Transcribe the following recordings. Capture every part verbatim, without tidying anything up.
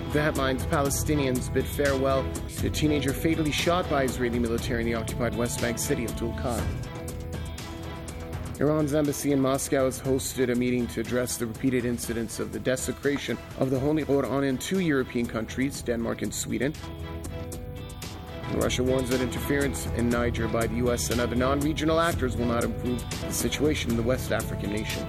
The headlines: Palestinians bid farewell to a teenager fatally shot by Israeli military in the occupied West Bank city of Tulkarm. Iran's embassy in Moscow has hosted a meeting to address the repeated incidents of the desecration of the Holy Quran in two European countries, Denmark and Sweden. Russia warns that interference in Niger by the U S and other non-regional actors will not improve the situation in the West African nation.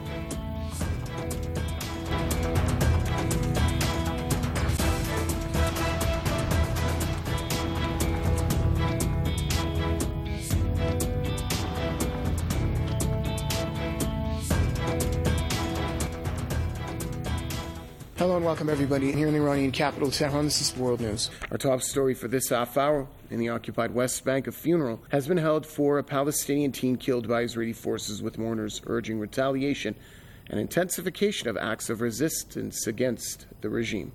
Hello and welcome everybody here in the Iranian capital, Tehran. This is World News. Our top story for this half hour: in the occupied West Bank, a funeral has been held for a Palestinian teen killed by Israeli forces, with mourners urging retaliation and intensification of acts of resistance against the regime.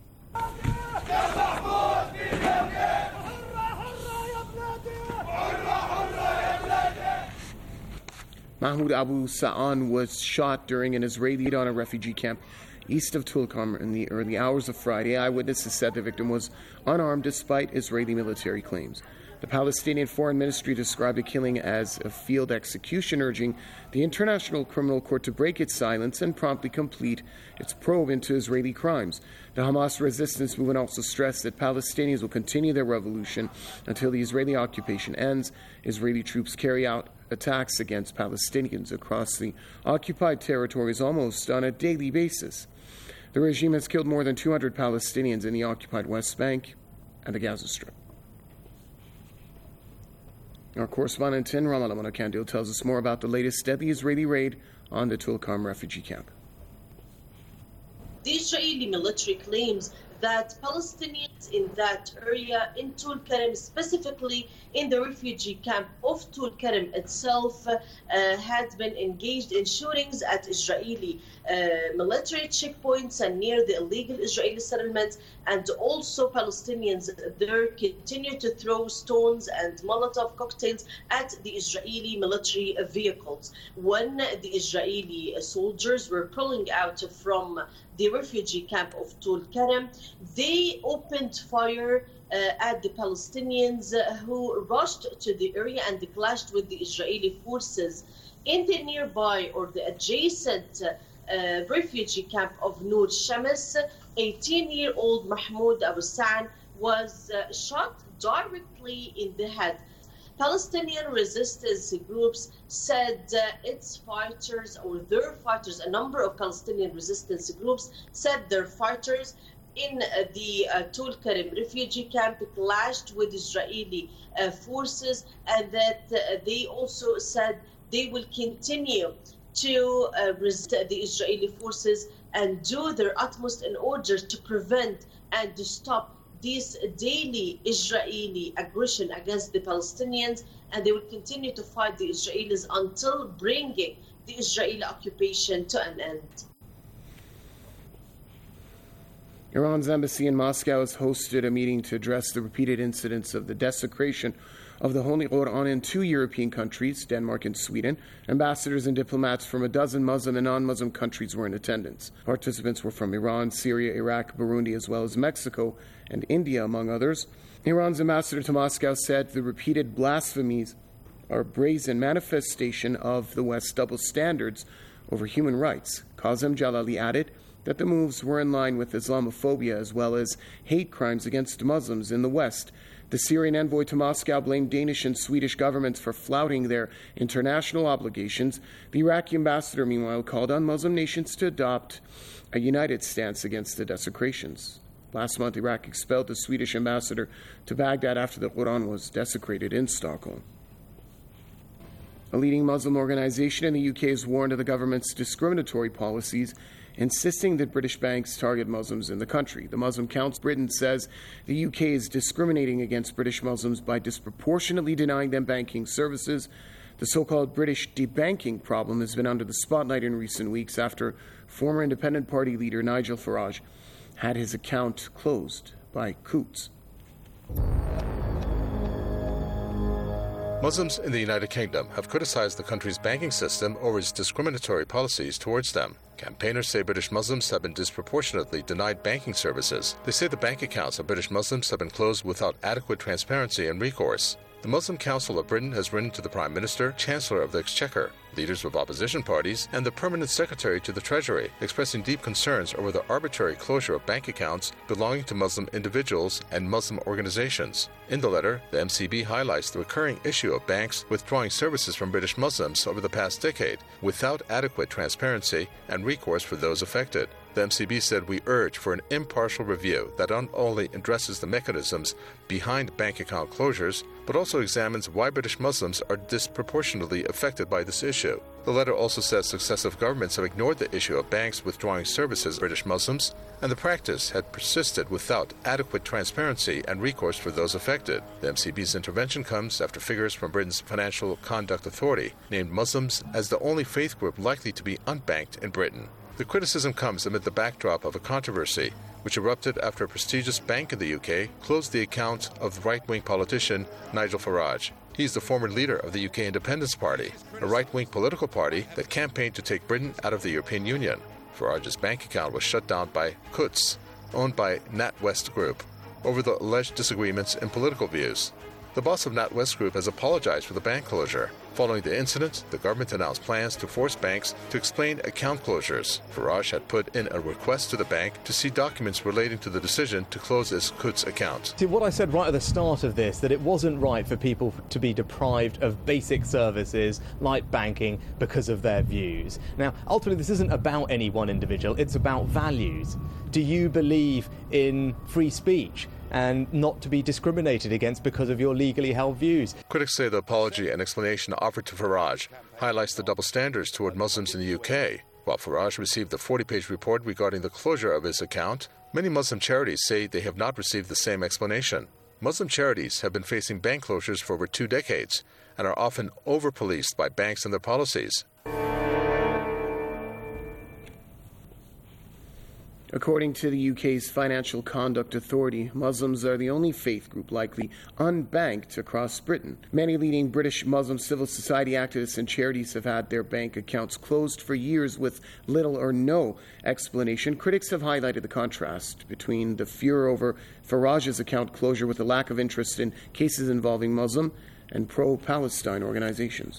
Mahmoud Abu Sa'an was shot during an Israeli raid on a refugee camp east of Tulkarm in the early hours of Friday. Eyewitnesses said the victim was unarmed despite Israeli military claims. The Palestinian Foreign Ministry described the killing as a field execution, urging the International Criminal Court to break its silence and promptly complete its probe into Israeli crimes. The Hamas resistance movement also stressed that Palestinians will continue their revolution until the Israeli occupation ends. Israeli troops carry out attacks against Palestinians across the occupied territories almost on a daily basis. The regime has killed more than two hundred Palestinians in the occupied West Bank and the Gaza Strip. Our correspondent in Ramallah, Mona Kandil, tells us more about the latest deadly Israeli raid on the Tulkarm refugee camp. The Israeli military claims that Palestinians in that area, in Tulkarm, specifically in the refugee camp of Tulkarm itself, uh, had been engaged in shootings at Israeli uh, military checkpoints and near the illegal Israeli settlements, and also Palestinians there continue to throw stones and Molotov cocktails at the Israeli military vehicles. When the Israeli soldiers were pulling out from the refugee camp of Tulkarm, they opened fire uh, at the Palestinians uh, who rushed to the area and clashed with the Israeli forces. In the nearby or the adjacent uh, refugee camp of Nur Shams, eighteen-year-old Mahmoud Abu Sa'an was uh, shot directly in the head. Palestinian resistance groups said uh, its fighters, or their fighters, a number of Palestinian resistance groups said their fighters in uh, the uh, Tulkarm refugee camp clashed with Israeli uh, forces, and that uh, they also said they will continue to uh, resist the Israeli forces and do their utmost in order to prevent and to stop this daily Israeli aggression against the Palestinians, and they will continue to fight the Israelis until bringing the Israeli occupation to an end. Iran's embassy in Moscow has hosted a meeting to address the repeated incidents of the desecration of the Holy Quran in two European countries, Denmark and Sweden. Ambassadors and diplomats from a dozen Muslim and non-Muslim countries were in attendance. Participants were from Iran, Syria, Iraq, Burundi, as well as Mexico and India, among others. Iran's ambassador to Moscow said the repeated blasphemies are a brazen manifestation of the West's double standards over human rights. Qasem Jalali added that the moves were in line with Islamophobia as well as hate crimes against Muslims in the West. The Syrian envoy to Moscow blamed Danish and Swedish governments for flouting their international obligations. The Iraqi ambassador, meanwhile, called on Muslim nations to adopt a united stance against the desecrations. Last month, Iraq expelled the Swedish ambassador to Baghdad after the Quran was desecrated in Stockholm. A leading Muslim organization in the U K has warned of the government's discriminatory policies, insisting that British banks target Muslims in the country. The Muslim Council Britain says the U K is discriminating against British Muslims by disproportionately denying them banking services. The so-called British debanking problem has been under the spotlight in recent weeks after former Independent Party leader Nigel Farage had his account closed by Coutts. Muslims in the United Kingdom have criticized the country's banking system over its discriminatory policies towards them. Campaigners say British Muslims have been disproportionately denied banking services. They say the bank accounts of British Muslims have been closed without adequate transparency and recourse. The Muslim Council of Britain has written to the Prime Minister, Chancellor of the Exchequer, leaders of opposition parties, and the Permanent Secretary to the Treasury, expressing deep concerns over the arbitrary closure of bank accounts belonging to Muslim individuals and Muslim organizations. In the letter, the M C B highlights the recurring issue of banks withdrawing services from British Muslims over the past decade without adequate transparency and recourse for those affected. The M C B said, "We urge for an impartial review that not only addresses the mechanisms behind bank account closures, but also examines why British Muslims are disproportionately affected by this issue." The letter also says successive governments have ignored the issue of banks withdrawing services to British Muslims, and the practice had persisted without adequate transparency and recourse for those affected. The M C B's intervention comes after figures from Britain's Financial Conduct Authority named Muslims as the only faith group likely to be unbanked in Britain. The criticism comes amid the backdrop of a controversy which erupted after a prestigious bank in the U K closed the account of right-wing politician Nigel Farage. He is the former leader of the U K Independence Party, a right-wing political party that campaigned to take Britain out of the European Union. Farage's bank account was shut down by Coutts, owned by NatWest Group, over the alleged disagreements in political views. The boss of NatWest Group has apologized for the bank closure. Following the incident, the government announced plans to force banks to explain account closures. Farage had put in a request to the bank to see documents relating to the decision to close its Coutts account. See, what I said right at the start of this, that it wasn't right for people to be deprived of basic services like banking because of their views. Now, ultimately, this isn't about any one individual, it's about values. Do you believe in free speech and not to be discriminated against because of your legally held views? Critics say the apology and explanation offered to Farage highlights the double standards toward Muslims in the U K. While Farage received the forty-page report regarding the closure of his account, many Muslim charities say they have not received the same explanation. Muslim charities have been facing bank closures for over two decades and are often over-policed by banks and their policies. According to the U K's Financial Conduct Authority, Muslims are the only faith group likely unbanked across Britain. Many leading British Muslim civil society activists and charities have had their bank accounts closed for years with little or no explanation. Critics have highlighted the contrast between the furor over Farage's account closure with the lack of interest in cases involving Muslim and pro-Palestine organizations.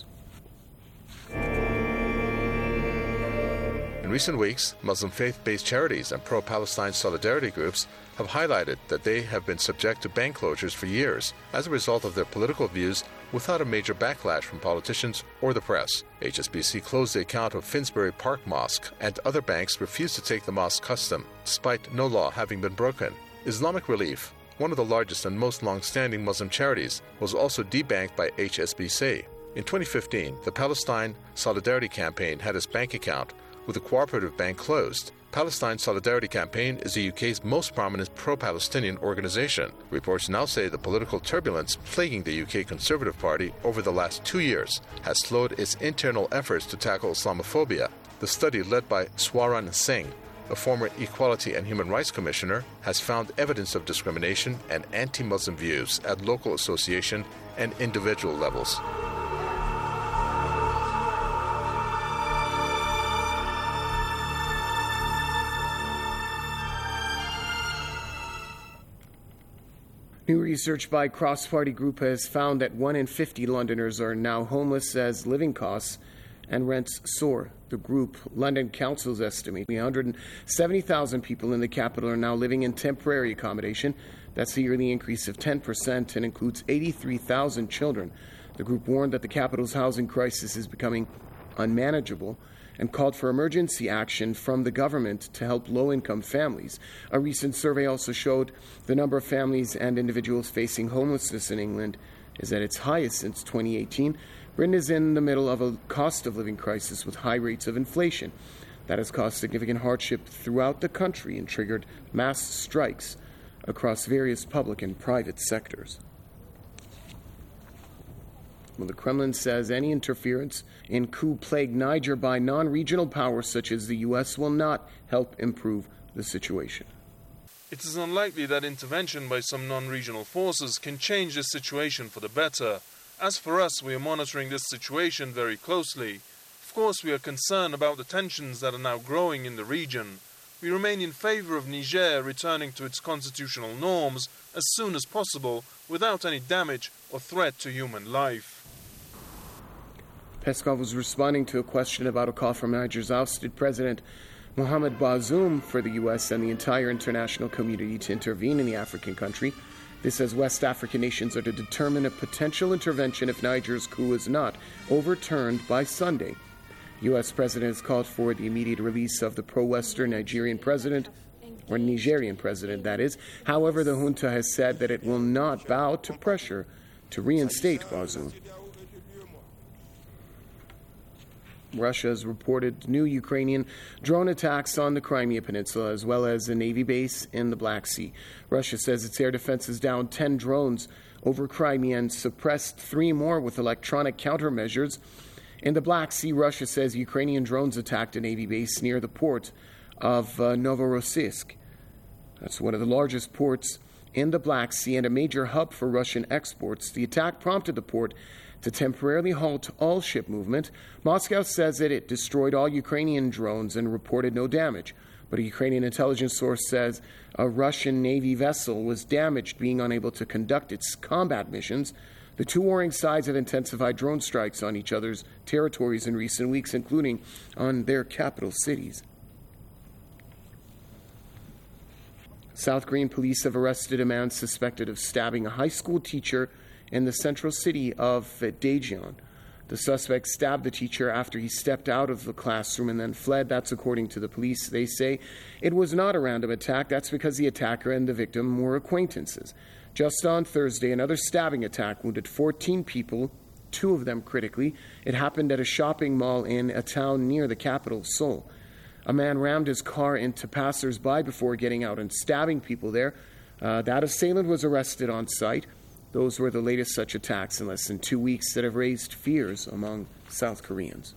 In recent weeks, Muslim faith-based charities and pro-Palestine solidarity groups have highlighted that they have been subject to bank closures for years as a result of their political views without a major backlash from politicians or the press. H S B C closed the account of Finsbury Park Mosque, and other banks refused to take the mosque custom, despite no law having been broken. Islamic Relief, one of the largest and most long-standing Muslim charities, was also debanked by H S B C. In twenty fifteen, the Palestine Solidarity Campaign had its bank account with the Cooperative Bank closed. Palestine Solidarity Campaign is the U K's most prominent pro-Palestinian organization. Reports now say the political turbulence plaguing the U K Conservative Party over the last two years has slowed its internal efforts to tackle Islamophobia. The study, led by Swaran Singh, a former Equality and Human Rights Commissioner, has found evidence of discrimination and anti-Muslim views at local association and individual levels. New research by Cross Party Group has found that one in fifty Londoners are now homeless as living costs and rents soar. The group, London Council's estimate, one hundred seventy thousand people in the capital are now living in temporary accommodation. That's a yearly increase of ten percent and includes eighty-three thousand children. The group warned that the capital's housing crisis is becoming unmanageable and called for emergency action from the government to help low-income families. A recent survey also showed the number of families and individuals facing homelessness in England is at its highest since twenty eighteen. Britain is in the middle of a cost-of-living crisis with high rates of inflation. That has caused significant hardship throughout the country and triggered mass strikes across various public and private sectors. Well, the Kremlin says any interference in coup-plagued Niger by non-regional powers such as the U S will not help improve the situation. It is unlikely that intervention by some non-regional forces can change the situation for the better. As for us, we are monitoring this situation very closely. Of course, we are concerned about the tensions that are now growing in the region. We remain in favor of Niger returning to its constitutional norms as soon as possible without any damage or threat to human life. Peskov was responding to a question about a call from Niger's ousted president Mohamed Bazoum for the U S and the entire international community to intervene in the African country. This as West African nations are to determine a potential intervention if Niger's coup is not overturned by Sunday. U S President has called for the immediate release of the pro-Western Nigerian president, or Nigerian president, that is. However, the junta has said that it will not bow to pressure to reinstate Bazoum. Russia has reported new Ukrainian drone attacks on the Crimea Peninsula as well as a Navy base in the Black Sea. Russia says its air defense is down ten drones over Crimea and suppressed three more with electronic countermeasures. In the Black Sea, Russia says Ukrainian drones attacked a Navy base near the port of uh, Novorossiysk. That's one of the largest ports in the Black Sea and a major hub for Russian exports. The attack prompted the port to temporarily halt all ship movement. Moscow says that it destroyed all Ukrainian drones and reported no damage. But a Ukrainian intelligence source says a Russian Navy vessel was damaged, being unable to conduct its combat missions. The two warring sides have intensified drone strikes on each other's territories in recent weeks, including on their capital cities. South Korean police have arrested a man suspected of stabbing a high school teacher in the central city of Daejeon. The suspect stabbed the teacher after he stepped out of the classroom and then fled. That's according to the police. They say it was not a random attack. That's because the attacker and the victim were acquaintances. Just on Thursday, another stabbing attack wounded fourteen people, two of them critically. It happened at a shopping mall in a town near the capital, Seoul. A man rammed his car into passers-by before getting out and stabbing people there. Uh, that assailant was arrested on site. Those were the latest such attacks in less than two weeks that have raised fears among South Koreans.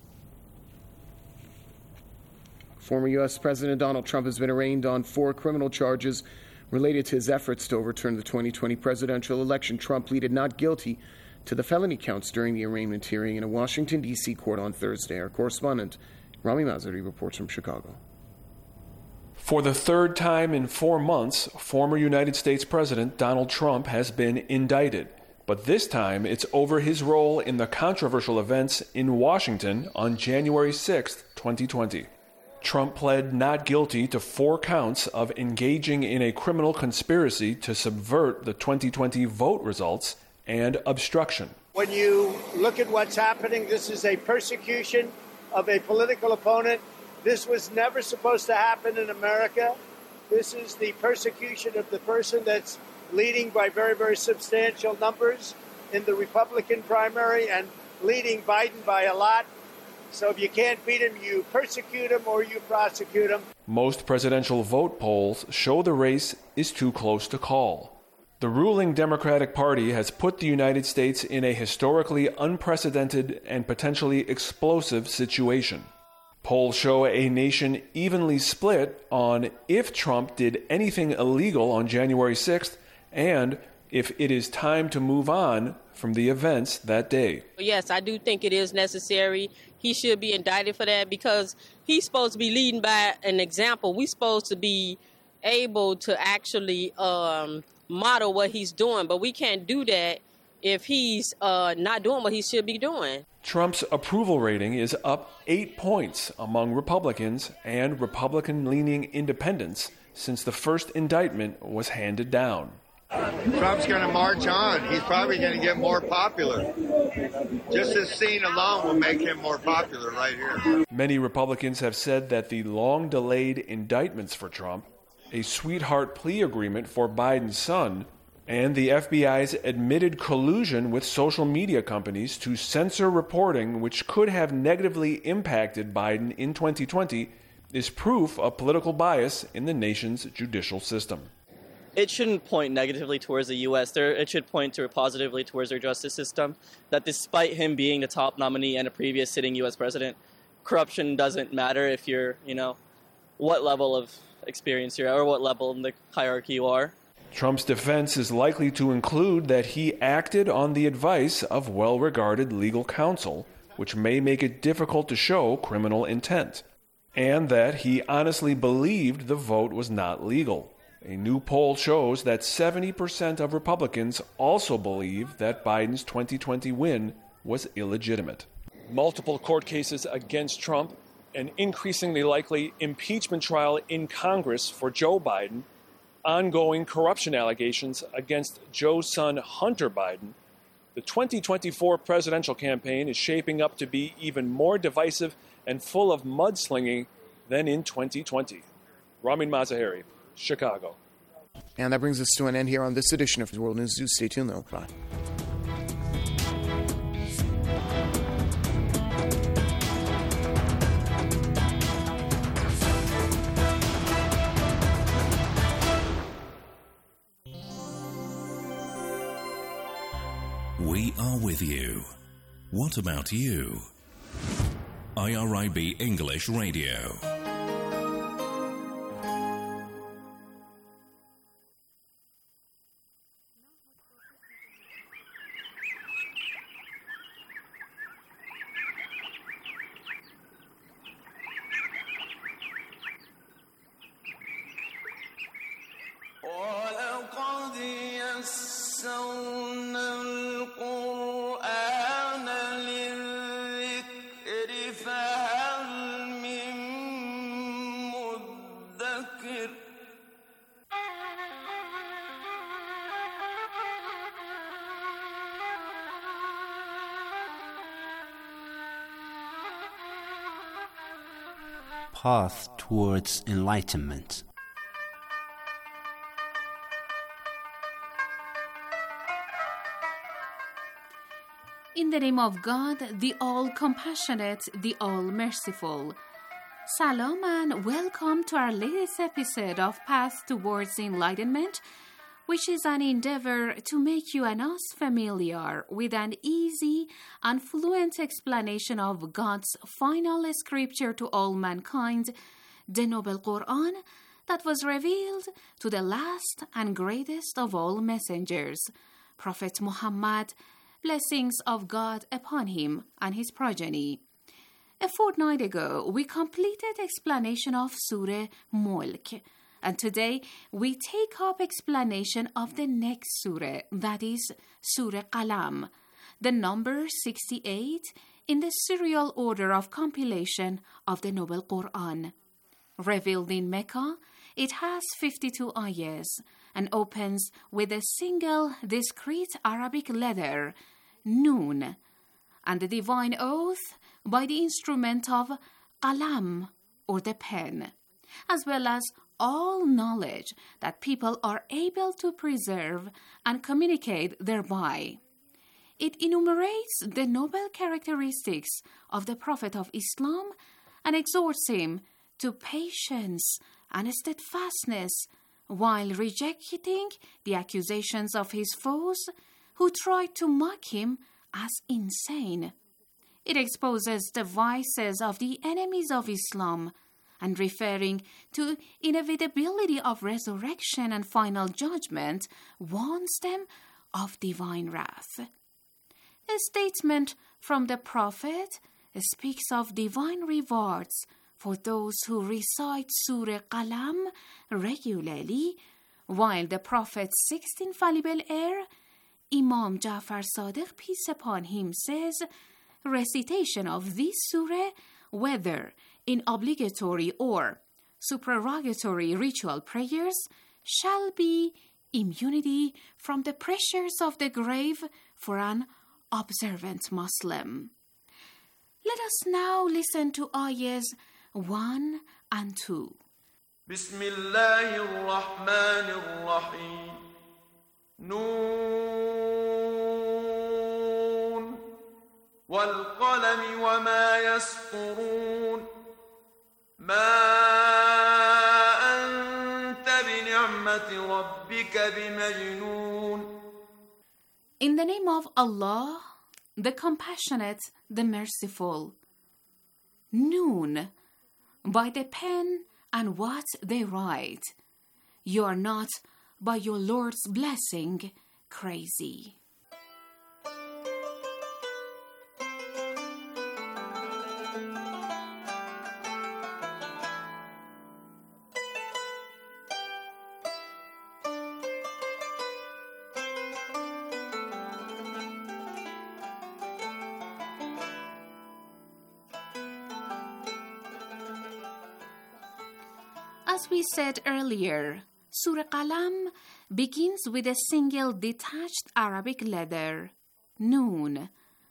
Former U S President Donald Trump has been arraigned on four criminal charges related to his efforts to overturn the twenty twenty presidential election. Trump pleaded not guilty to the felony counts during the arraignment hearing in a Washington, D C court on Thursday. Our correspondent, Rami Mazari, reports from Chicago. For the third time in four months, former United States President Donald Trump has been indicted. But this time, it's over his role in the controversial events in Washington on January sixth, twenty twenty. Trump pled not guilty to four counts of engaging in a criminal conspiracy to subvert the twenty twenty vote results and obstruction. When you look at what's happening, this is a persecution of a political opponent. This was never supposed to happen in America. This is the persecution of the person that's leading by very, very substantial numbers in the Republican primary and leading Biden by a lot. So if you can't beat him, you persecute him or you prosecute him. Most presidential vote polls show the race is too close to call. The ruling Democratic Party has put the United States in a historically unprecedented and potentially explosive situation. Polls show a nation evenly split on if Trump did anything illegal on January sixth and if it is time to move on from the events that day. Yes, I do think it is necessary. He should be indicted for that because he's supposed to be leading by an example. We're supposed to be able to actually um, model what he's doing, but we can't do that if he's uh, not doing what he should be doing. Trump's approval rating is up eight points among Republicans and Republican-leaning independents since the first indictment was handed down. Trump's going to march on. He's probably going to get more popular. Just this scene alone will make him more popular right here. Many Republicans have said that the long-delayed indictments for Trump, a sweetheart plea agreement for Biden's son, and the F B I's admitted collusion with social media companies to censor reporting which could have negatively impacted Biden in twenty twenty is proof of political bias in the nation's judicial system. It shouldn't point negatively towards the U S There, it should point to positively towards their justice system, that despite him being the top nominee and a previous sitting U S president, corruption doesn't matter if you're, you know, what level of experience you're at or what level in the hierarchy you are. Trump's defense is likely to include that he acted on the advice of well-regarded legal counsel, which may make it difficult to show criminal intent, and that he honestly believed the vote was not legal. A new poll shows that seventy percent of Republicans also believe that Biden's twenty twenty win was illegitimate. Multiple court cases against Trump, an increasingly likely impeachment trial in Congress for Joe Biden, ongoing corruption allegations against Joe's son Hunter Biden. The twenty twenty-four presidential campaign is shaping up to be even more divisive and full of mudslinging than in twenty twenty. Ramin Mazaheri, Chicago. And that brings us to an end here on this edition of World News. Stay tuned, though. Bye. We are with you. What about you? I R I B English Radio. Path towards enlightenment. In the name of God, the all-compassionate, the all-merciful. Salam and welcome to our latest episode of Path Towards Enlightenment, which is an endeavor to make you and us familiar with an easy and fluent explanation of God's final scripture to all mankind, the Noble Quran, that was revealed to the last and greatest of all messengers, Prophet Muhammad, blessings of God upon him and his progeny. A fortnight ago, we completed explanation of Surah Mulk, and today we take up explanation of the next surah, that is Surah Qalam, the number sixty-eight in the serial order of compilation of the Noble Quran. Revealed in Mecca, it has fifty-two ayahs and opens with a single discrete Arabic letter, Nun, and the divine oath by the instrument of Qalam, or the pen, as well as all knowledge that people are able to preserve and communicate thereby. It enumerates the noble characteristics of the Prophet of Islam and exhorts him to patience and steadfastness while rejecting the accusations of his foes who tried to mock him as insane. It exposes the vices of the enemies of Islam and, referring to inevitability of resurrection and final judgment, warns them of divine wrath. A statement from the Prophet speaks of divine rewards for those who recite Surah Qalam regularly, while the Prophet's sixth infallible heir, Imam Ja'far Sadiq, peace upon him, says, recitation of this surah, whether in obligatory or supererogatory ritual prayers, shall be immunity from the pressures of the grave for an observant Muslim. Let us now listen to ayahs one and two. Bismillahir Rahmanir Rahim. Noon wal qalami wa ma yasturun. ما أنت بنعمة ربك بمجنون. In the name of Allah, the compassionate, the merciful. Noon, by the pen and what they write. You are not by your Lord's blessing, crazy. As we said earlier, Surah Qalam begins with a single detached Arabic letter, Noon.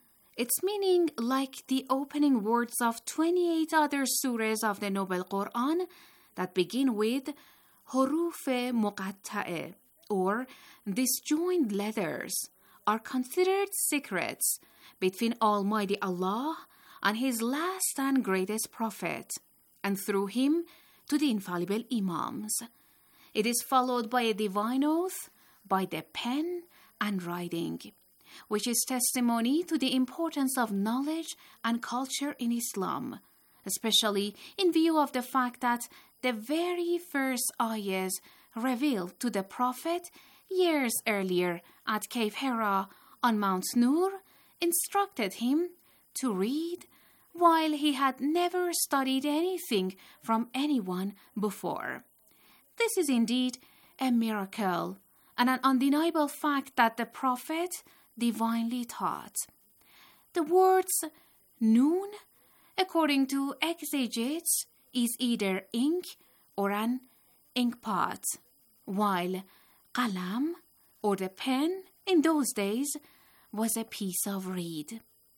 Its meaning, like the opening words of twenty-eight other surahs of the Noble Quran that begin with Huruf Muqatta'e, or disjoined letters, are considered secrets between Almighty Allah and His last and greatest Prophet, and through him to the infallible Imams. It is followed by a divine oath, by the pen and writing, which is testimony to the importance of knowledge and culture in Islam, especially in view of the fact that the very first ayahs revealed to the Prophet years earlier at Cave Hira on Mount Nur instructed him to read while he had never studied anything from anyone before. This is indeed a miracle and an undeniable fact that the Prophet divinely taught. The words Noon, according to exegetes, is either ink or an inkpot, while Qalam, or the pen, in those days was a piece of reed.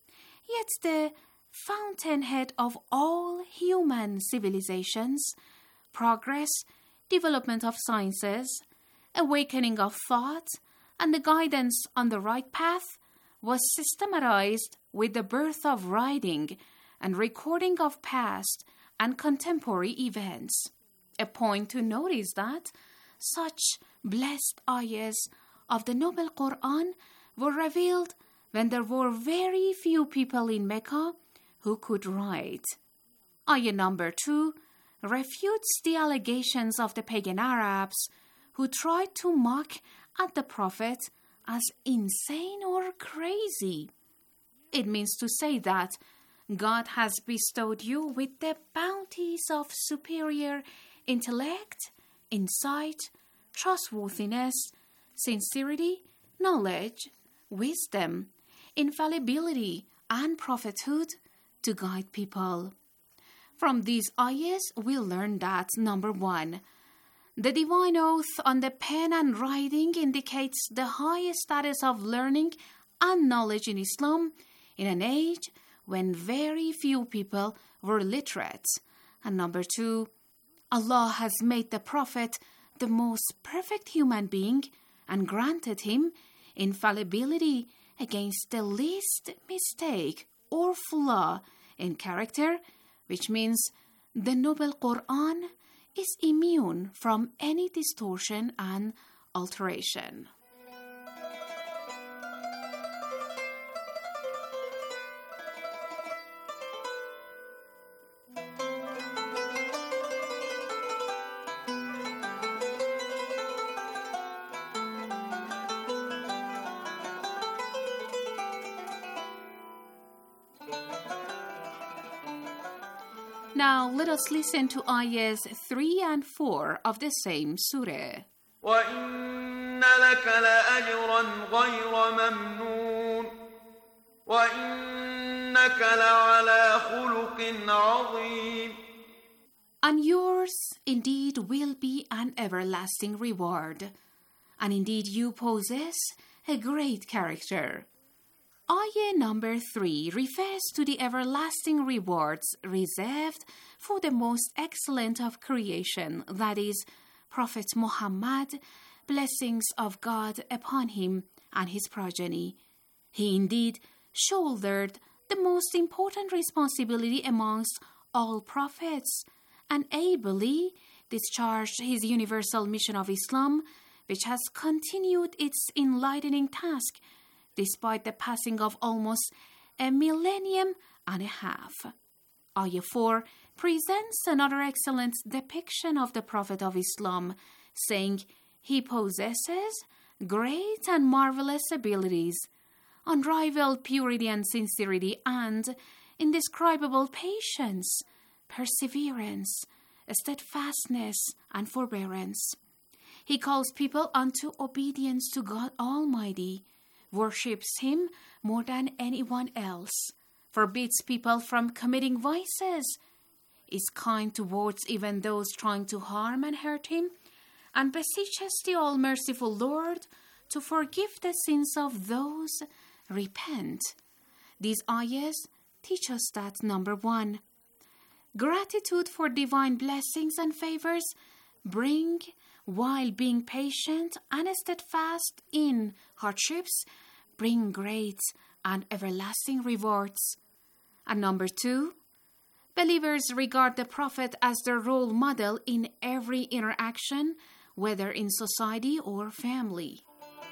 Yet the fountainhead of all human civilizations, progress, development of sciences, awakening of thought, and the guidance on the right path was systematized with the birth of writing and recording of past and contemporary events. A point to note is that such blessed ayahs of the Noble Quran were revealed when there were very few people in Mecca who could write. Ayah number two refutes the allegations of the pagan Arabs who tried to mock at the Prophet as insane or crazy. It means to say that God has bestowed you with the bounties of superior intellect, insight, trustworthiness, sincerity, knowledge, wisdom, infallibility, and prophethood to guide people. From these ayahs, we learn that, number one, the divine oath on the pen and writing indicates the high status of learning and knowledge in Islam in an age when very few people were literate. And number two, Allah has made the Prophet the most perfect human being and granted him infallibility against the least mistake or flaw in character, which means the Noble Quran is immune from any distortion and alteration. Now let us listen to ayahs three and four of the same surah. وَإِنَّ لَكَ لَأَجْرًا غَيْرَ مَمْنُونٍ وَإِنَّكَ لَعَلَى خُلُقٍ عَظِيمٍ. And yours indeed will be an everlasting reward, and indeed you possess a great character. Ayah number three refers to the everlasting rewards reserved for the most excellent of creation, that is, Prophet Muhammad, blessings of God upon him and his progeny. He indeed shouldered the most important responsibility amongst all prophets and ably discharged his universal mission of Islam, which has continued its enlightening task despite the passing of almost a millennium and a half. Ayah four presents another excellent depiction of the Prophet of Islam, saying, He possesses great and marvelous abilities, unrivaled purity and sincerity, and indescribable patience, perseverance, steadfastness, and forbearance. He calls people unto obedience to God Almighty, worships Him more than anyone else, forbids people from committing vices, is kind towards even those trying to harm and hurt Him, and beseeches the all-merciful Lord to forgive the sins of those repent. These ayahs teach us that, number one, gratitude for divine blessings and favors bring, while being patient and steadfast in hardships, bring great and everlasting rewards. And number two, believers regard the Prophet as their role model in every interaction, whether in society or family.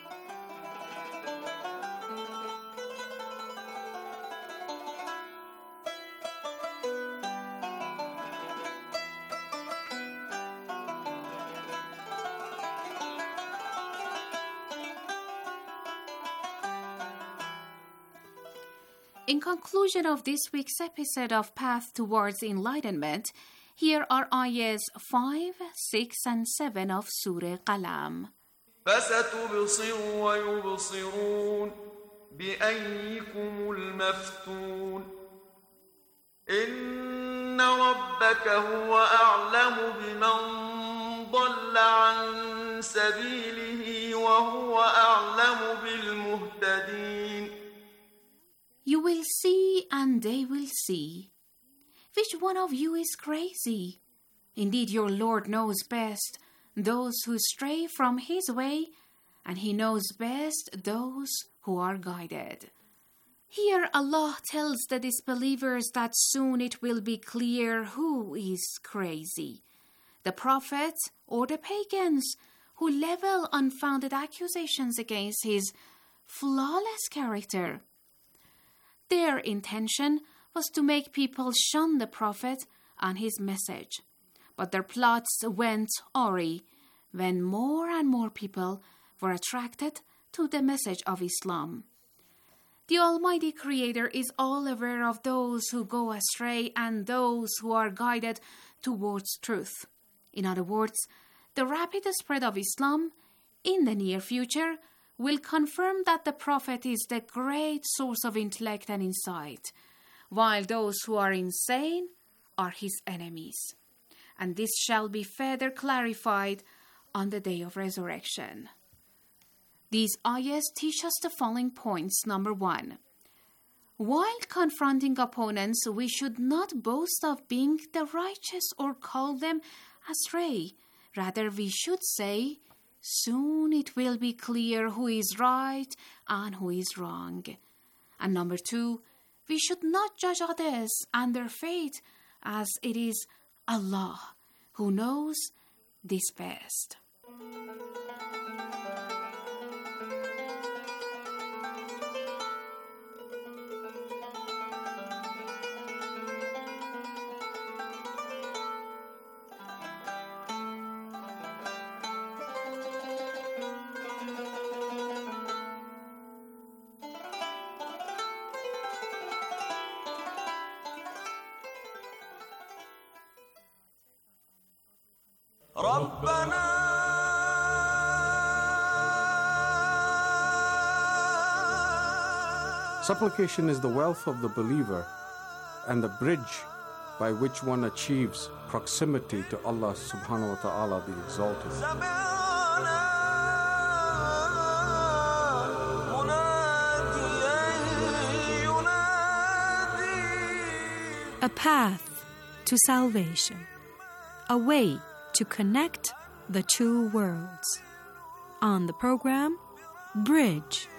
In conclusion of this week's episode of Path Towards Enlightenment, here are ayahs five, six, and seven of Surah Qalam. فستبصر ويبصرون بأيكم المفتون إن ربك هو أعلم بمن ضل عن سبيله وهو أعلم بالمهتدين. You will see and they will see. Which one of you is crazy? Indeed, your Lord knows best those who stray from His way, and He knows best those who are guided. Here Allah tells the disbelievers that soon it will be clear who is crazy, the Prophet or the pagans who level unfounded accusations against His flawless character. Their intention was to make people shun the Prophet and his message, but their plots went awry when more and more people were attracted to the message of Islam. The Almighty Creator is all aware of those who go astray and those who are guided towards truth. In other words, the rapid spread of Islam in the near future will confirm that the Prophet is the great source of intellect and insight, while those who are insane are his enemies. And this shall be further clarified on the day of resurrection. These ayahs teach us the following points. Number one, while confronting opponents, we should not boast of being the righteous or call them astray. Rather, we should say, soon it will be clear who is right and who is wrong. And number two, we should not judge others and their fate, as it is Allah who knows this best. Supplication is the wealth of the believer and the bridge by which one achieves proximity to Allah subhanahu wa ta'ala the Exalted. A path to salvation, a way to connect the two worlds. On the program, Bridge.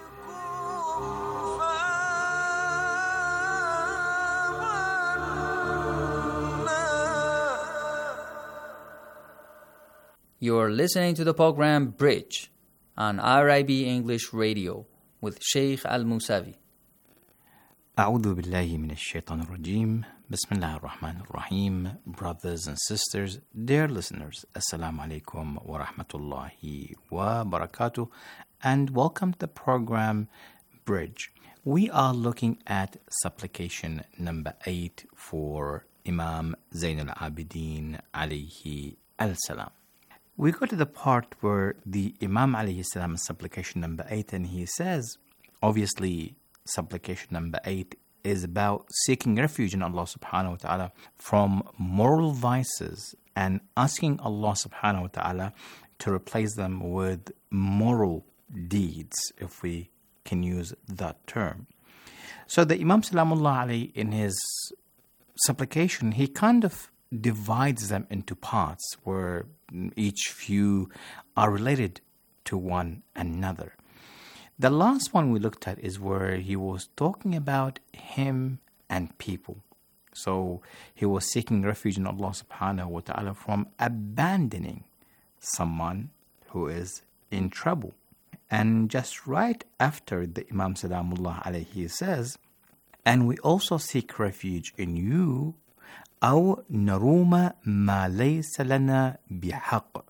You're listening to the program Bridge on R I B English Radio with Sheikh Al-Musavi. أعوذ بالله من الشيطان الرجيم Bismillah ar-Rahman ar-Rahim. Brothers and sisters, dear listeners, Assalamu alaikum wa rahmatullahi wa barakatuh, and welcome to the program Bridge. We are looking at supplication number eight for Imam Zain al-Abidin alayhi al-salam. We go to the part where the Imam alayhi salam is supplication number eight, and he says, obviously, supplication number eight is about seeking refuge in Allah subhanahu wa ta'ala from moral vices and asking Allah subhanahu wa ta'ala to replace them with moral deeds, if we can use that term. So the Imam Salamullah alayhi, in his supplication, he kind of divides them into parts where each few are related to one another. The last one we looked at is where he was talking about him and people. So he was seeking refuge in Allah subhanahu wa ta'ala from abandoning someone who is in trouble. And just right after the Imam Salamullah alayhi says, and we also seek refuge in you, أو نروم ما ليس لنا بحق,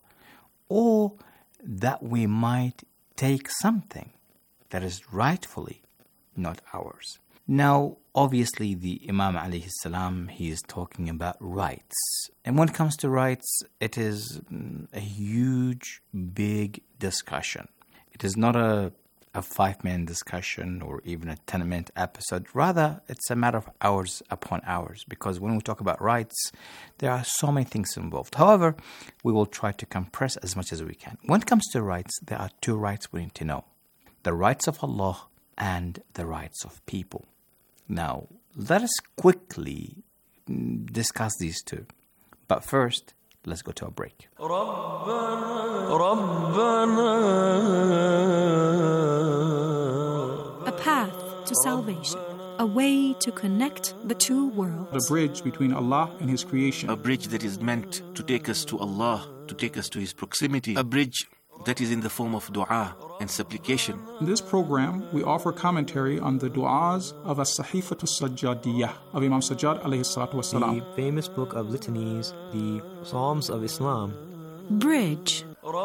or that we might take something that is rightfully not ours. Now, obviously, the Imam alayhi salam, he is talking about rights. And when it comes to rights, it is a huge, big discussion. It is not a, a five-minute discussion or even a ten-minute episode. Rather, it's a matter of hours upon hours, because when we talk about rights, there are so many things involved. However, we will try to compress as much as we can. When it comes to rights, there are two rights we need to know: the rights of Allah and the rights of people. Now, let us quickly discuss these two. But first, let's go to a break. A path to salvation, a way to connect the two worlds. The bridge between Allah and His creation. A bridge that is meant to take us to Allah, to take us to His proximity. A bridge that is in the form of dua and supplication. In this program, we offer commentary on the du'as of As-Sahifatu Sajjadiyah of Imam Sajjad alayhi salatu wasalam. The famous book of litanies, the Psalms of Islam. Bridge.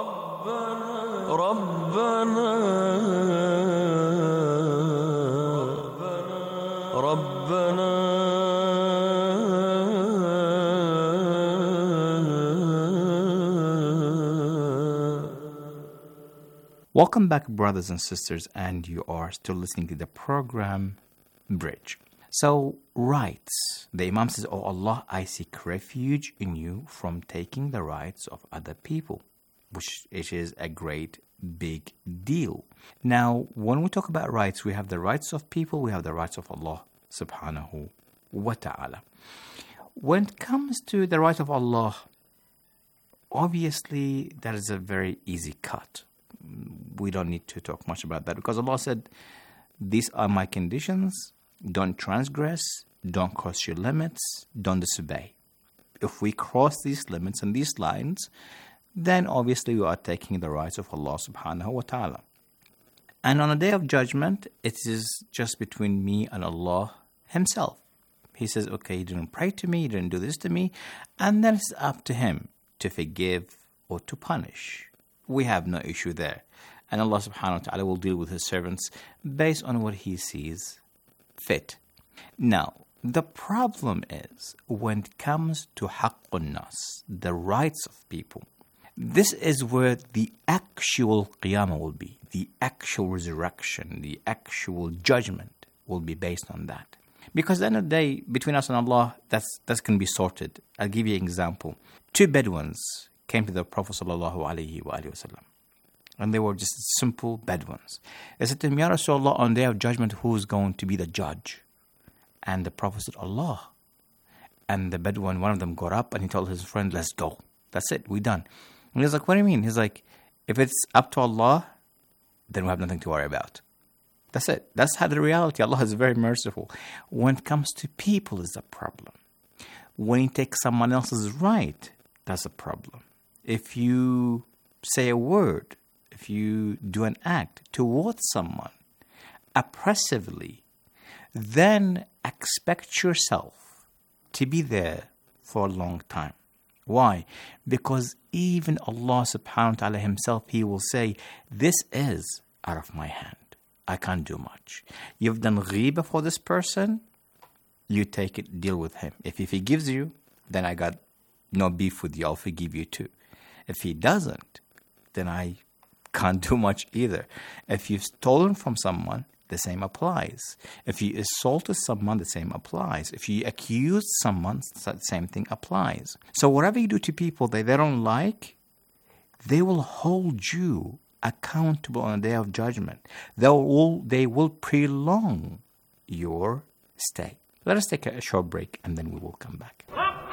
Welcome back, brothers and sisters, and you are still listening to the program Bridge. So, rights. The Imam says, "Oh Allah, I seek refuge in you from taking the rights of other people," which it is a great big deal. Now, when we talk about rights, we have the rights of people, we have the rights of Allah subhanahu wa ta'ala. When it comes to the right of Allah, obviously that is a very easy cut. We don't need to talk much about that, because Allah said, these are my conditions: don't transgress, don't cross your limits, don't disobey. If we cross these limits and these lines, then obviously we are taking the rights of Allah subhanahu wa ta'ala. And on the day of judgment, it is just between me and Allah Himself. He says, okay, you didn't pray to me, you didn't do this to me, and then it's up to Him to forgive or to punish. We have no issue there. And Allah subhanahu wa ta'ala will deal with His servants based on what He sees fit. Now, the problem is when it comes to haqqun nas, the rights of people, this is where the actual qiyamah will be, the actual resurrection, the actual judgment will be based on that. Because at the end of the day, between us and Allah, that's, that's going to be sorted. I'll give you an example. Two Bedouins came to the Prophet sallallahu alaihi wasallam, and they were just simple Bedouins. They said to him, Ya Rasulullah, on the day of judgment, who is going to be the judge? And the Prophet said, Allah. And the Bedouin, one of them got up and he told his friend, let's go. That's it, we're done. And he's like, what do you mean? He's like, if it's up to Allah, then we have nothing to worry about. That's it. That's how the reality. Allah is very merciful. When it comes to people, is a problem. When you take someone else's right, that's a problem. If you say a word, if you do an act towards someone oppressively, then expect yourself to be there for a long time. Why? Because even Allah subhanahu wa ta'ala himself, He will say, this is out of my hand. I can't do much. You've done ghibah for this person, you take it, deal with him. If, if he gives you, then I got no beef with you, I'll forgive you too. If he doesn't, then I can't do much either. If you've stolen from someone, the same applies. If you assaulted someone, the same applies. If you accused someone, the same thing applies. So whatever you do to people that they don't like, they will hold you accountable on the day of judgment. They will, they will prolong your stay. Let us take a short break and then we will come back.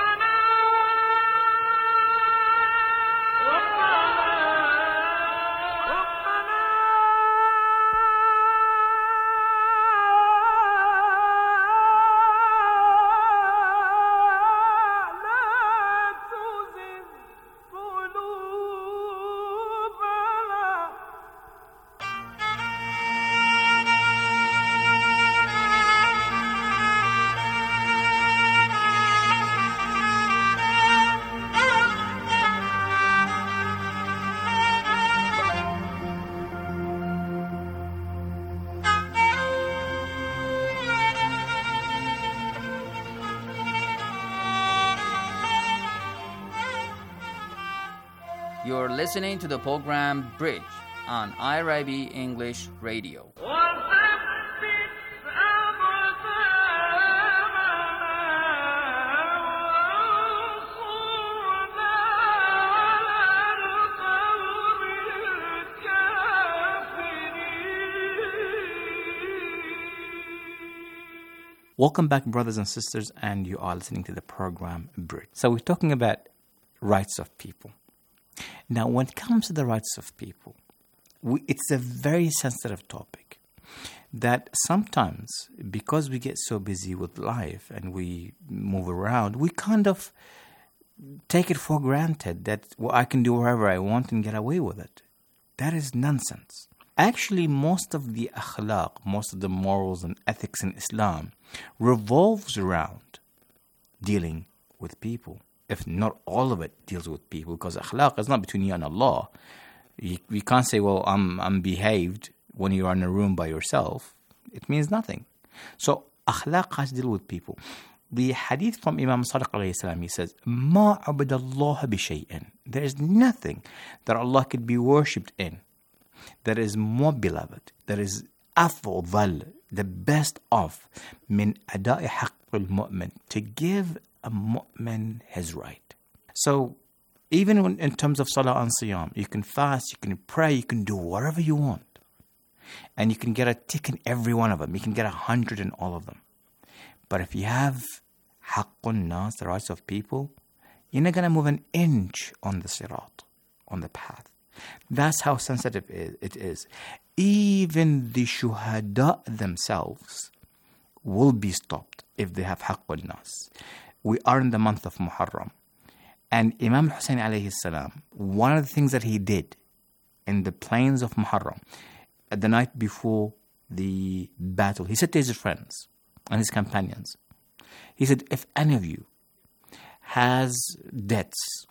You're listening to the program Bridge on I R I B English Radio. Welcome back, brothers and sisters, and you are listening to the program Bridge. So we're talking about rights of people. Now, when it comes to the rights of people, we, it's a very sensitive topic that sometimes, because we get so busy with life and we move around, we kind of take it for granted that well, I can do whatever I want and get away with it. That is nonsense. Actually, most of the akhlaq, most of the morals and ethics in Islam revolves around dealing with people. If not all of it deals with people, because akhlaq is not between you and Allah. You, you can't say, well, I'm I'm behaved when you are in a room by yourself. It means nothing. So akhlaq has to deal with people. The hadith from Imam Sadiq alayhi salam, he says, مَا عَبَدَ اللَّهَ بِشَيْءٍ. There is nothing that Allah could be worshipped in that is more beloved, that is أفضل, the best of, من أداء حق المؤمن, to give a mu'min his right. So, even when, in terms of salah and siyam, you can fast, you can pray, you can do whatever you want. And you can get a tick in every one of them. You can get a hundred in all of them. But if you have haqqun nas, the rights of people, you're not going to move an inch on the sirat, on the path. That's how sensitive it is. Even the shuhada themselves will be stopped if they have haqqun nas. We are in the month of Muharram. And Imam Hussein alayhi salam, one of the things that he did in the plains of Muharram, at the night before the battle, he said to his friends and his companions, he said, if any of you has debts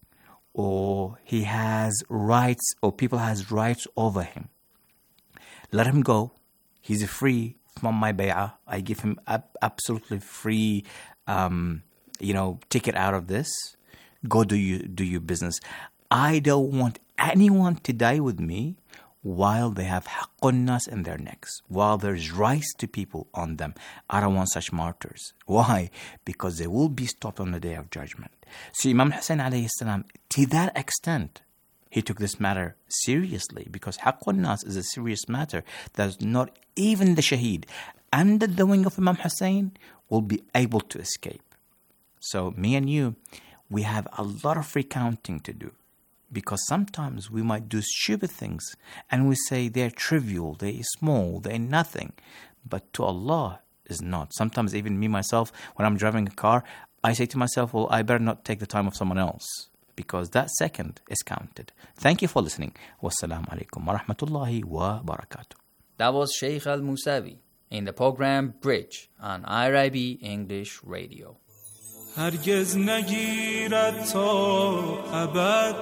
or he has rights or people has rights over him, let him go. He's free from my bay'ah. I give him ab- absolutely free Um, you know, ticket out of this. Go do you do your business. I don't want anyone to die with me while they have haqqun nas in their necks, while there's rights to people on them. I don't want such martyrs. Why? Because they will be stopped on the day of judgment. So Imam Hussein alayhi salam, to that extent, he took this matter seriously, because haqqun nas is a serious matter that not even the shaheed under the wing of Imam Hussein will be able to escape. So me and you, we have a lot of recounting to do, because sometimes we might do stupid things and we say they're trivial, they're small, they're nothing. But to Allah is not. Sometimes even me myself, when I'm driving a car, I say to myself, well, I better not take the time of someone else, because that second is counted. Thank you for listening. Wassalamu alaikum wa rahmatullahi wa barakatuh. That was Sheikh Al Musawi in the program Bridge on I R I B English Radio. هرگز نگیرد تا ابد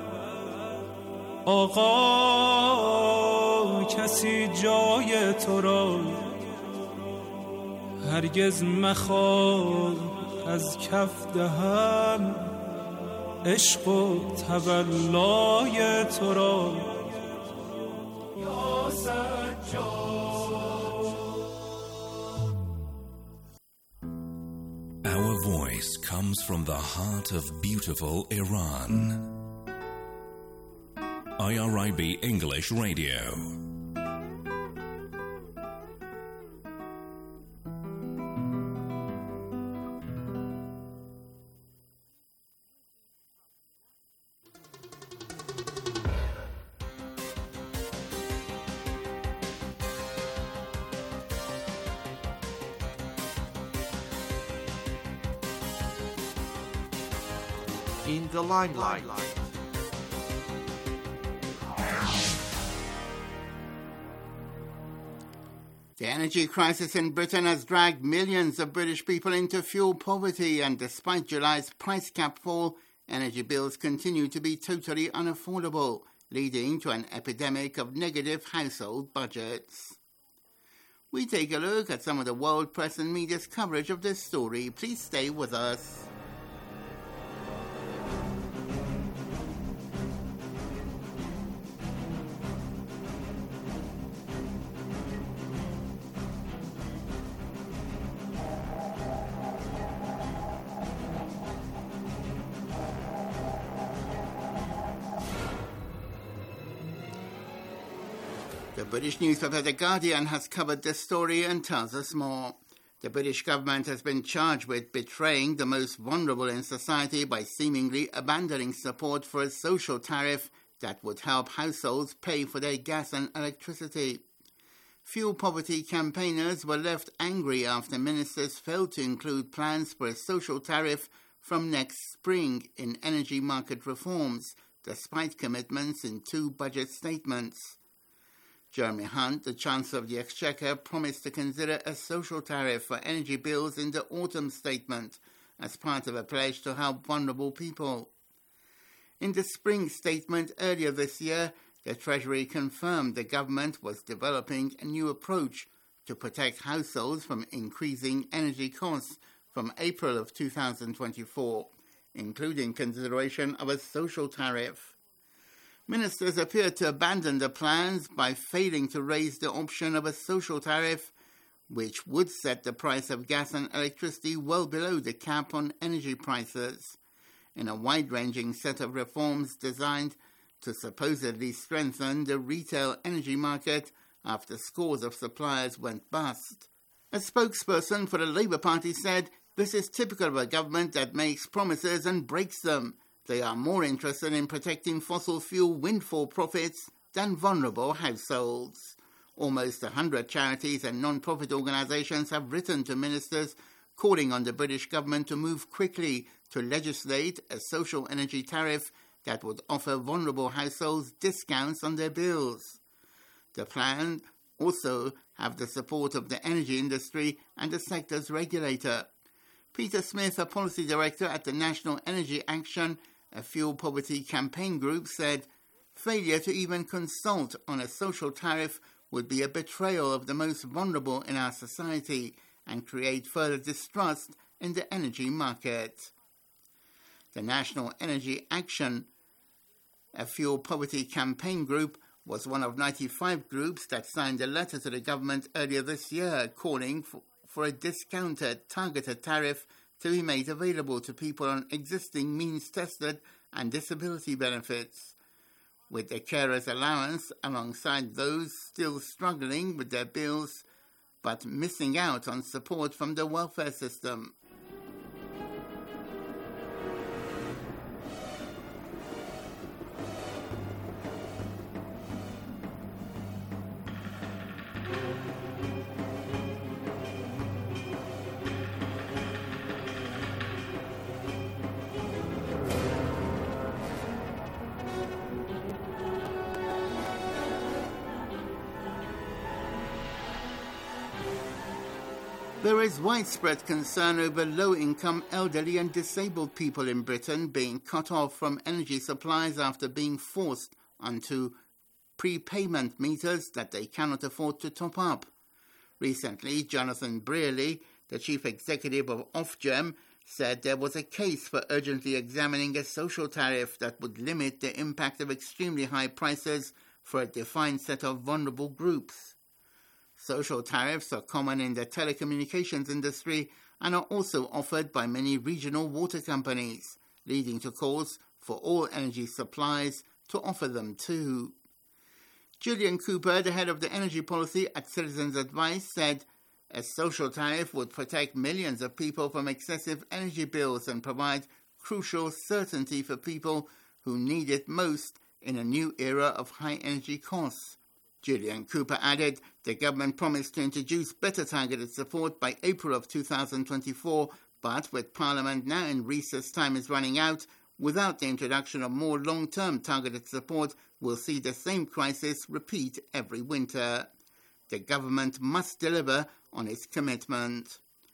آقا کسی جای تو را هرگز مخواه از کف دهن عشق و تولای تو را یا سجاد. Our voice comes from the heart of beautiful Iran. I R I B English Radio. In the limelight. The energy crisis in Britain has dragged millions of British people into fuel poverty, and despite July's price cap fall, energy bills continue to be totally unaffordable, leading to an epidemic of negative household budgets. We take a look at some of the world press and media's coverage of this story. Please stay with us. The British newspaper The Guardian has covered this story and tells us more. The British government has been charged with betraying the most vulnerable in society by seemingly abandoning support for a social tariff that would help households pay for their gas and electricity. Fuel poverty campaigners were left angry after ministers failed to include plans for a social tariff from next spring in energy market reforms, despite commitments in two budget statements. Jeremy Hunt, the Chancellor of the Exchequer, promised to consider a social tariff for energy bills in the autumn statement as part of a pledge to help vulnerable people. In the spring statement earlier this year, the Treasury confirmed the government was developing a new approach to protect households from increasing energy costs from April of two thousand twenty-four, including consideration of a social tariff. Ministers appeared to abandon the plans by failing to raise the option of a social tariff, which would set the price of gas and electricity well below the cap on energy prices, in a wide-ranging set of reforms designed to supposedly strengthen the retail energy market after scores of suppliers went bust. A spokesperson for the Labour Party said, "This is typical of a government that makes promises and breaks them. They are more interested in protecting fossil fuel windfall profits than vulnerable households." Almost one hundred charities and non-profit organisations have written to ministers calling on the British government to move quickly to legislate a social energy tariff that would offer vulnerable households discounts on their bills. The plan also have the support of the energy industry and the sector's regulator. Peter Smith, a policy director at the National Energy Action, a fuel poverty campaign group, said, "Failure to even consult on a social tariff would be a betrayal of the most vulnerable in our society and create further distrust in the energy market." The National Energy Action, a fuel poverty campaign group, was one of ninety-five groups that signed a letter to the government earlier this year calling for, for a discounted, targeted tariff to be made available to people on existing means-tested and disability benefits, with the carer's allowance alongside those still struggling with their bills but missing out on support from the welfare system. There is widespread concern over low-income, elderly and disabled people in Britain being cut off from energy supplies after being forced onto prepayment meters that they cannot afford to top up. Recently, Jonathan Brearley, the chief executive of Ofgem, said there was a case for urgently examining a social tariff that would limit the impact of extremely high prices for a defined set of vulnerable groups. Social tariffs are common in the telecommunications industry and are also offered by many regional water companies, leading to calls for all energy supplies to offer them too. Gillian Cooper, the head of the energy policy at Citizens Advice, said a social tariff would protect millions of people from excessive energy bills and provide crucial certainty for people who need it most in a new era of high energy costs. Gillian Cooper added the government promised to introduce better targeted support by April of two thousand twenty-four, but with Parliament now in recess time is running out, without the introduction of more long-term targeted support, we'll see the same crisis repeat every winter. The government must deliver on its commitment.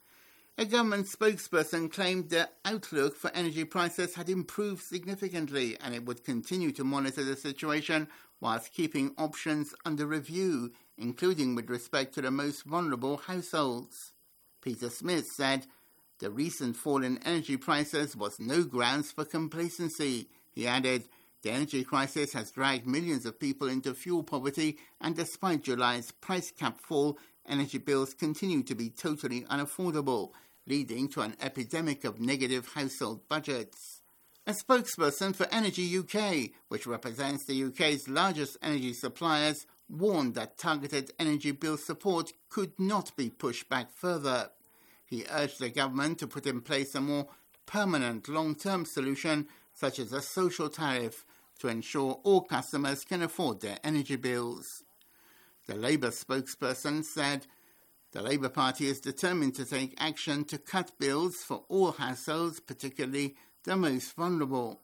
A government spokesperson claimed the outlook for energy prices had improved significantly and it would continue to monitor the situation whilst keeping options under review, including with respect to the most vulnerable households. Peter Smith said the recent fall in energy prices was no grounds for complacency. He added, the energy crisis has dragged millions of people into fuel poverty, and despite July's price cap fall, energy bills continue to be totally unaffordable, leading to an epidemic of negative household budgets. A spokesperson for Energy U K, which represents the U K's largest energy suppliers, warned that targeted energy bill support could not be pushed back further. He urged the government to put in place a more permanent long-term solution, such as a social tariff, to ensure all customers can afford their energy bills. The Labour spokesperson said, the Labour Party is determined to take action to cut bills for all households, particularly the most vulnerable.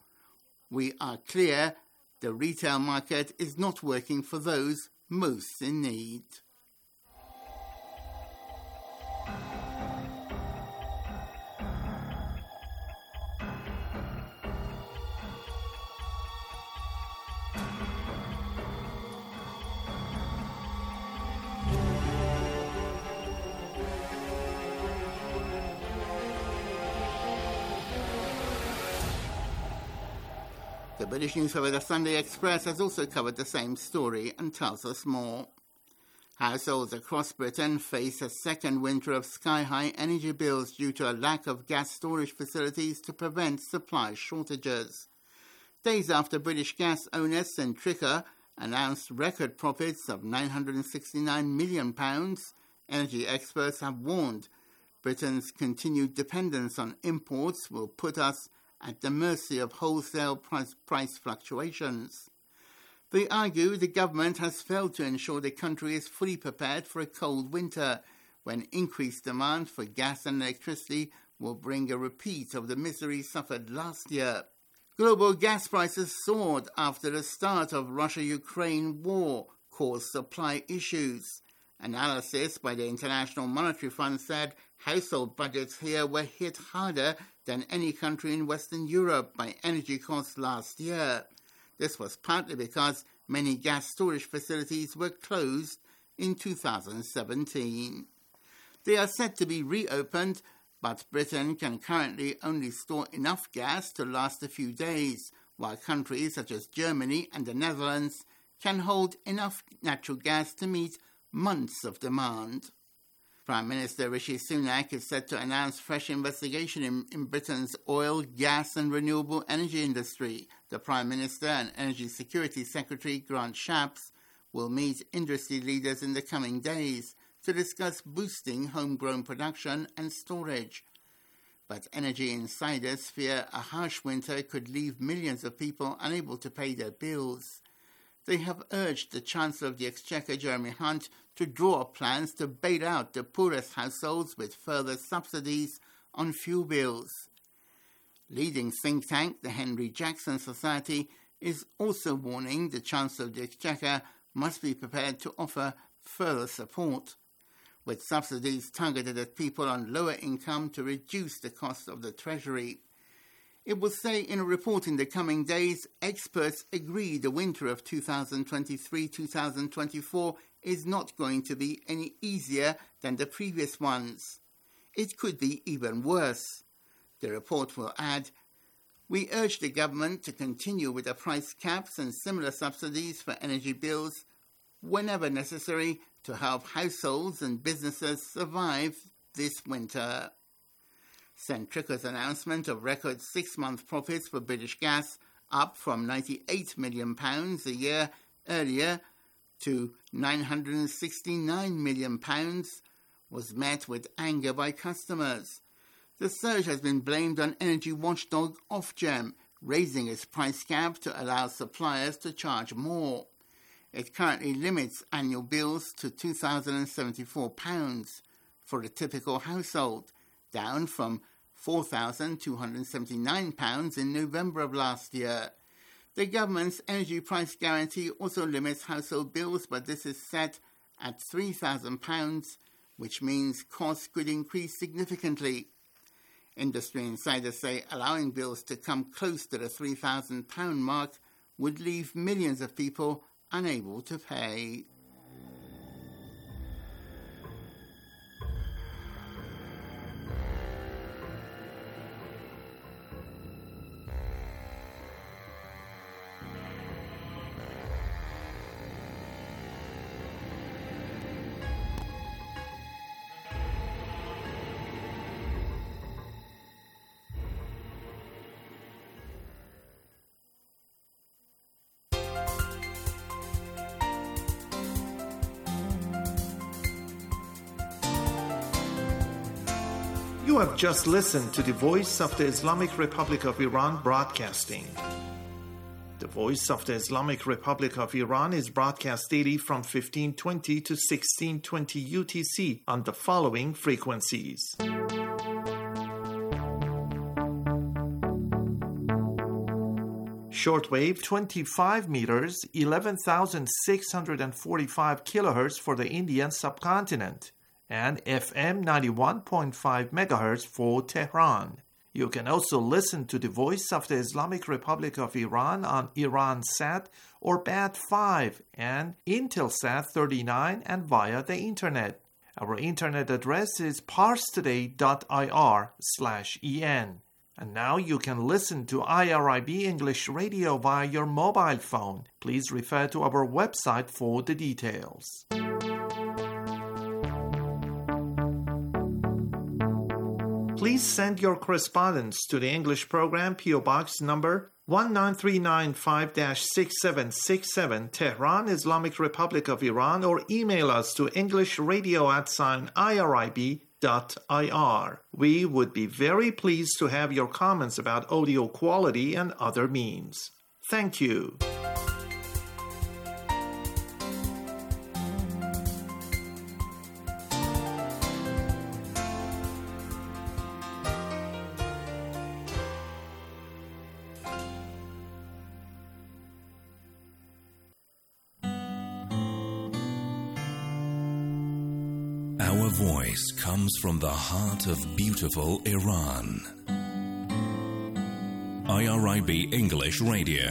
We are clear the retail market is not working for those most in need. The British newspaper The Sunday Express has also covered the same story and tells us more. Households across Britain face a second winter of sky-high energy bills due to a lack of gas storage facilities to prevent supply shortages. Days after British gas owner Centrica announced record profits of nine hundred sixty-nine million pounds, energy experts have warned Britain's continued dependence on imports will put us at the mercy of wholesale price, price fluctuations. They argue the government has failed to ensure the country is fully prepared for a cold winter, when increased demand for gas and electricity will bring a repeat of the misery suffered last year. Global gas prices soared after the start of Russia-Ukraine war caused supply issues. Analysis by the International Monetary Fund said household budgets here were hit harder than any country in Western Europe by energy costs last year. This was partly because many gas storage facilities were closed in two thousand seventeen. They are set to be reopened, but Britain can currently only store enough gas to last a few days, while countries such as Germany and the Netherlands can hold enough natural gas to meet months of demand. Prime Minister Rishi Sunak is set to announce fresh investigation in, in Britain's oil, gas and renewable energy industry. The Prime Minister and Energy Security Secretary Grant Shapps will meet industry leaders in the coming days to discuss boosting homegrown production and storage. But energy insiders fear a harsh winter could leave millions of people unable to pay their bills. They have urged the Chancellor of the Exchequer, Jeremy Hunt, to draw up plans to bail out the poorest households with further subsidies on fuel bills. Leading think tank, the Henry Jackson Society, is also warning the Chancellor of the Exchequer must be prepared to offer further support. with subsidies targeted at people on lower income to reduce the cost of the Treasury. It will say in a report in the coming days, experts agree the winter of two thousand twenty-three to two thousand twenty-four is not going to be any easier than the previous ones. It could be even worse. The report will add, "We urge the government to continue with the price caps and similar subsidies for energy bills whenever necessary to help households and businesses survive this winter." Centrica's announcement of record six-month profits for British Gas, up from ninety-eight million pounds a year earlier to nine hundred sixty-nine million pounds, was met with anger by customers. The surge has been blamed on energy watchdog Ofgem, raising its price cap to allow suppliers to charge more. It currently limits annual bills to two thousand seventy-four pounds for a typical household, down from four thousand two hundred seventy-nine pounds in November of last year. The government's energy price guarantee also limits household bills, but this is set at three thousand pounds, which means costs could increase significantly. Industry insiders say allowing bills to come close to the three thousand pounds mark would leave millions of people unable to pay. You have just listened to the Voice of the Islamic Republic of Iran broadcasting. The Voice of the Islamic Republic of Iran is broadcast daily from fifteen twenty to sixteen twenty U T C on the following frequencies. Shortwave twenty-five meters, eleven thousand six hundred forty-five kilohertz for the Indian subcontinent, and F M ninety-one point five megahertz for Tehran. You can also listen to the Voice of the Islamic Republic of Iran on Iransat or B A T five and Intelsat thirty-nine and via the internet. Our internet address is parstoday.ir slash en. And now you can listen to I R I B English Radio via your mobile phone. Please refer to our website for the details. Please send your correspondence to the English program, P O Box number one nine three nine five dash six seven six seven, Tehran, Islamic Republic of Iran, or email us to englishradio at sign irib dot ir. We would be very pleased to have your comments about audio quality and other means. Thank you. Our voice comes from the heart of beautiful Iran. I R I B English Radio.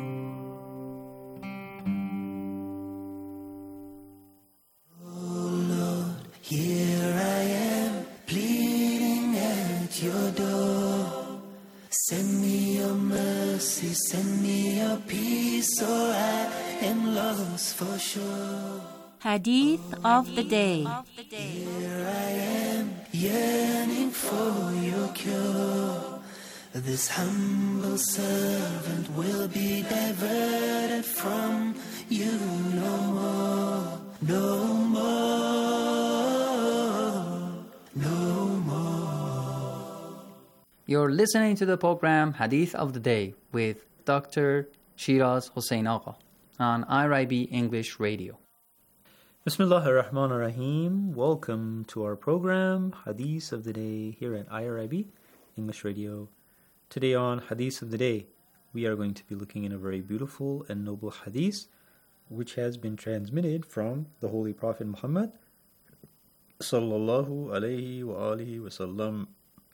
Oh Lord, here I am, pleading at your door. Send me your mercy, send me your peace, or I am lost for sure. Hadith of the day. Here I am, yearning for your cure. This humble servant will be diverted from you no more, no more, no more. You're listening to the program Hadith of the Day with Doctor Shiraz Hossein Agha on I R I B English Radio. Bismillah ar-Rahman ar-Rahim. Welcome to our program, Hadith of the Day, here at I R I B English Radio. Today on Hadith of the Day, we are going to be looking at a very beautiful and noble hadith, which has been transmitted from the Holy Prophet Muhammad, sallallahu alayhi wa alihi wa sallam.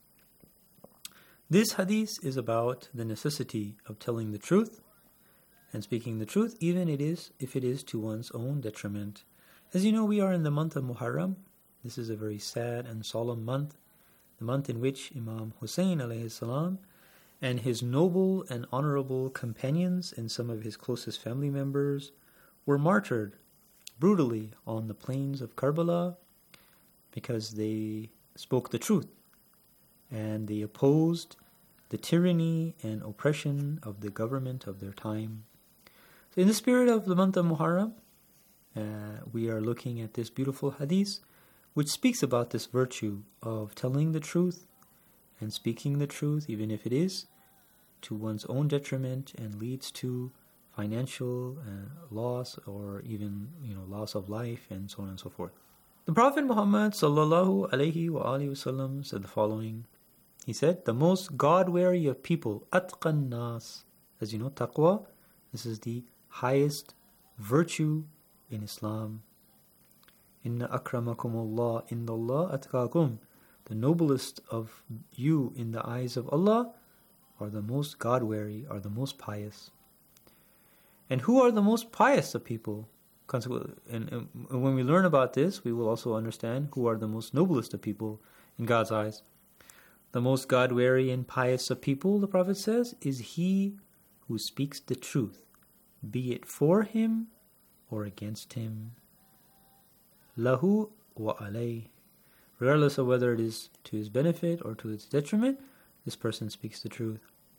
This hadith is about the necessity of telling the truth and speaking the truth, even it is if it is to one's own detriment. As you know, we are in the month of Muharram. This is a very sad and solemn month, the month in which Imam Hussein alayhi salam and his noble and honorable companions and some of his closest family members were martyred brutally on the plains of Karbala because they spoke the truth and they opposed the tyranny and oppression of the government of their time. So in the spirit of the month of Muharram, uh, we are looking at this beautiful hadith which speaks about this virtue of telling the truth and speaking the truth, even if it is to one's own detriment and leads to financial uh, loss or even, you know, loss of life and so on and so forth. The Prophet Muhammad sallallahu alaihi wa alihi wasallam said the following. He said, the most God-wary of people, atqan nas. As you know, taqwa, this is the highest virtue in Islam. Inna akramakumullah indallah atqakum. The noblest of you in the eyes of Allah are the most God-wary, are the most pious. And who are the most pious of people? And, and when we learn about this, we will also understand who are the most noblest of people in God's eyes. The most God-wary and pious of people, the Prophet says, is he who speaks the truth, be it for him or against him. Lahu wa alayh. Regardless of whether it is to his benefit or to its detriment, this person speaks the truth.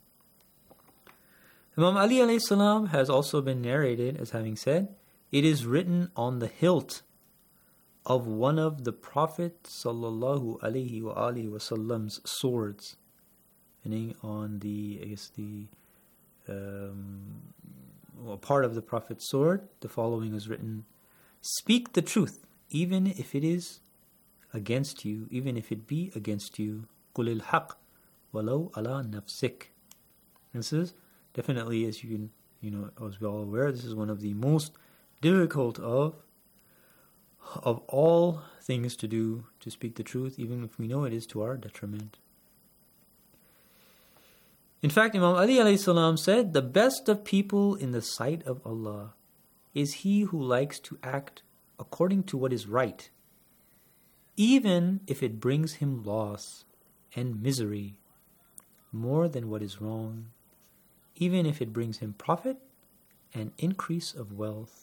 Imam Ali alayhi salam has also been narrated as having said, it is written on the hilt of one of the Prophet sallallahu alaihi wa alihi wasallam's swords, meaning on the, I guess the um, well, part of the Prophet's sword, the following is written: speak the truth, even if it is against you, even if it be against you. Qulil haq, walau ala nafsik. This is definitely, as you can, you know, as we're all aware, this is one of the most difficult of of all things to do, to speak the truth, even if we know it is to our detriment. In fact, Imam Ali alayhi salam said, the best of people in the sight of Allah is he who likes to act according to what is right, even if it brings him loss and misery, more than what is wrong, even if it brings him profit and increase of wealth.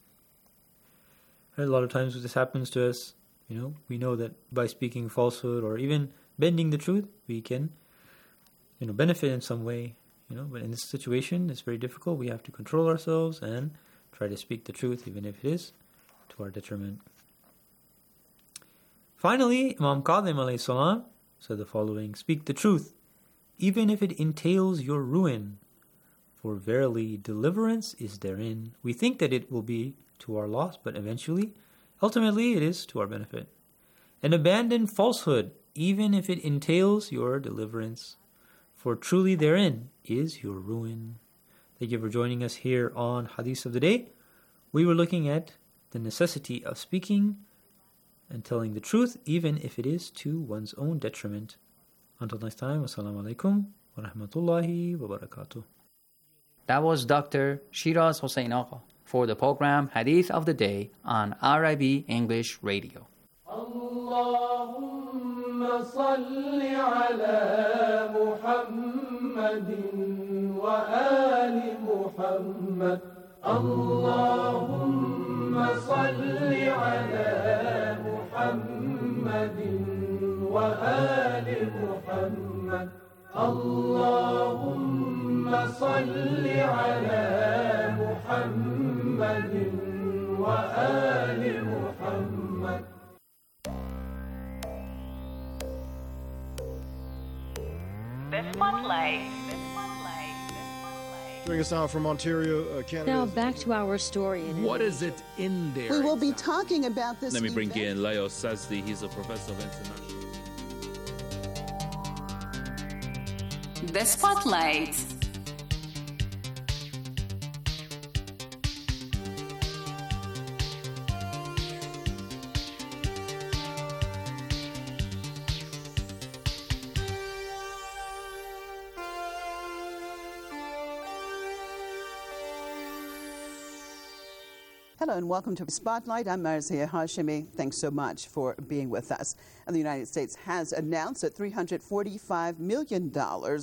A lot of times this happens to us, you know, we know that by speaking falsehood or even bending the truth, we can, you know, benefit in some way, you know, but in this situation, it's very difficult. We have to control ourselves and try to speak the truth, even if it is to our detriment. Finally, Imam Qadim alayhi salam said the following: speak the truth, even if it entails your ruin, for verily deliverance is therein. We think that it will be to our loss, but eventually, ultimately, it is to our benefit. And abandon falsehood, even if it entails your deliverance, for truly therein is your ruin. Thank you for joining us here on Hadith of the Day. We were looking at the necessity of speaking and telling the truth, even if it is to one's own detriment. Until next time, wassalamu alaikum wa rahmatullahi wa barakatuh. That was Doctor Shiraz Hossein Agha for the program Hadith of the Day on R I B English Radio. Allahumma salli ala Muhammadin wa ali Muhammad. Allahumma salli ala Muhammadin wa ali Muhammad. Allahumma salli ala Muhammad wa ali Muhammad. The Spotlight. Joining us now from Ontario, uh, Canada. Now back to our story. In what is it in there? We will be talking about this. Let me bring in Leo Sazdi. He's a professor of international. The Spotlight. Hello and welcome to Spotlight. I'm Marzia Hashemi. Thanks so much for being with us. And the United States has announced that three hundred forty-five million dollars